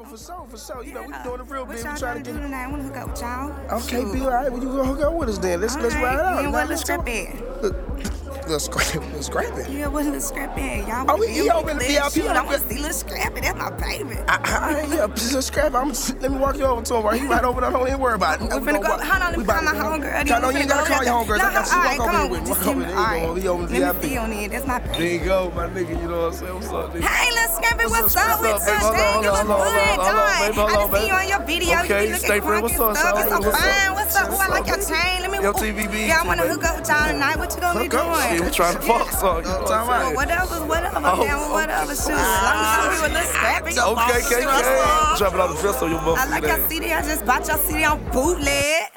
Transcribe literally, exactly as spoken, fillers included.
for sure, for sure. You know, we doing it real big. We trying to get it. I want to hook up with y'all. Okay, B, all right. Well, you gonna hook up with us then. Let's, let's ride out. And what little scrap at? Look. Little scrap, little scrappy. Yeah, what little scrappy? Y'all oh, we he over in the V I P. I want to see little scrappy. That's my baby. I, I, yeah, little scrappy. I'm, let me walk you over to him. Right? He right over there. Don't even worry about it. We're finna go. Hold on, let me call my homegirl. No, no, you ain't gotta call your homegirl. I got you. Walk over here with me. Walk over there. He over in the V I P. Let me see on it. That's my baby. There you go, my nigga. You know what I'm saying? What's up, nigga? Hey, little scrappy. What's up with you? Dang, you look good, dog. I just see you on your video. Okay, stay friend. What's up, son? You so fine. What's up? Oh, I like your chain. Let me. Yo, T V B. Yeah, I wanna hook up with y'all tonight. What you gonna be doing? We trying to fuck, son. Oh, whatever, whatever, oh, down, whatever, shoot. As long as you a little scrappy. Okay, okay, okay. Dropping all the dress on your motherfucker. I like your C D. I just bought your C D on bootleg.